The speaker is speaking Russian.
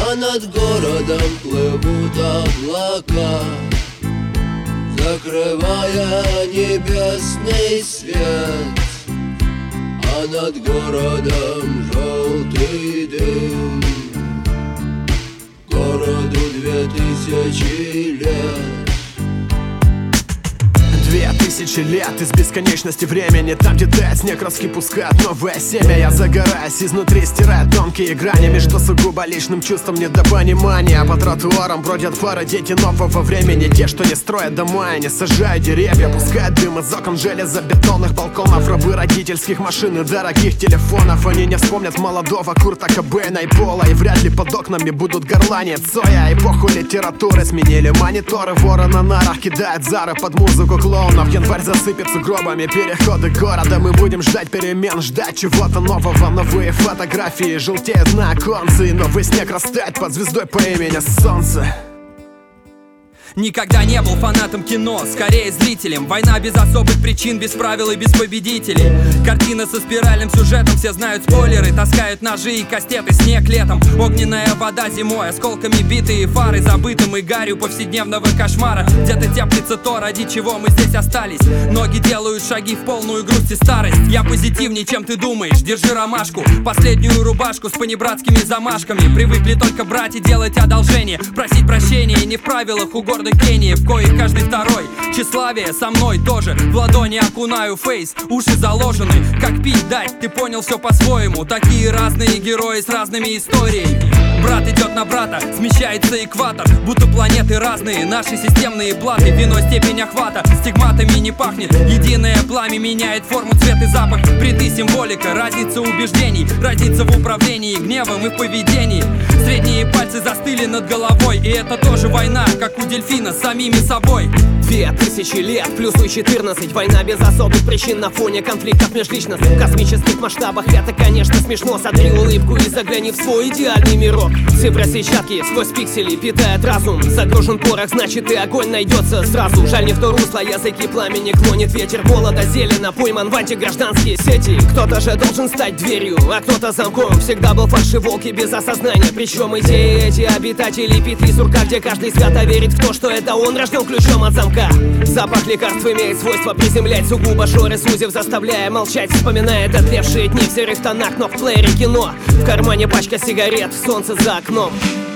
А над городом плывут облака, закрывая небесный свет. А над городом желтый дым, городу 2000 лет. 2000 лет из бесконечности времени. Там, где тает снег, ростки пускают новое семя. Я загораюсь изнутри, стирая тонкие грани между сугубо личным чувством недопонимания. По тротуарам бродят пары, дети нового времени. Те, что не строят дома и не сажают деревья, пускают дым из окон железобетонных балконов. Рабы родительских машин и дорогих телефонов. Они не вспомнят молодого Курта Кобейна и Пола, и вряд ли под окнами будут горланить Цоя. Эпоху литературы сменили мониторы. Воры на нарах кидают зары под музыку клоунов. Январь засыпет сугробами переходы города. Мы будем ждать перемен, ждать чего-то нового. Новые фотографии желтеют на оконце, и новый снег растает под звездой по имени Солнце. Никогда не был фанатом кино, скорее зрителем. Война без особых причин, без правил и без победителей. Картина со спиральным сюжетом, все знают спойлеры. Таскают ножи и кастеты, снег летом, огненная вода зимой, осколками битые фары, забытым и гарью повседневного кошмара. Где-то теплится то, ради чего мы здесь остались. Ноги делают шаги в полную грусть и старость. Я позитивнее, чем ты думаешь, держи ромашку. Последнюю рубашку с понебратскими замашками. Привыкли только брать и делать одолжение, просить прощения не в правилах у гордых гений, в коих каждый второй. Тщеславие со мной тоже. В ладони окунаю фейс, уши заложены. Как пить дать, ты понял все по-своему. Такие разные герои с разными историями. Брат идет на брата, смещается экватор. Будто планеты разные, наши системные платы. Вино степень охвата, стигматами не пахнет. Единое пламя меняет форму, цвет и запах. Бреды символика, разница убеждений. Разница в управлении гневом и в поведении. Средние пальцы застыли над головой. И это тоже война, как у дельфина с самими собой. 2000 лет, плюс 14. Война без особых причин на фоне конфликтов межличностных. В космических масштабах это, конечно, смешно. Сотри улыбку и загляни в свой идеальный мирок. Цифры сетчатки сквозь пиксели питает разум. Загружен порох, значит и огонь найдется сразу. Жаль, не в то русло, языки пламени клонит ветер. Голода зелено, пойман в антигражданские сети. Кто-то же должен стать дверью, а кто-то замком. Всегда был фальшиволк и без осознания. Причем идеи эти обитатели петли сурка, где каждый свято верит в то, что это он рожден ключом от замка. Запах лекарств имеет свойство приземлять сугубо шоры, сузив, заставляя молчать. Вспоминает отлевшие дни в серых тонах, но в плеере кино. В кармане пачка сигарет, солнце за окном.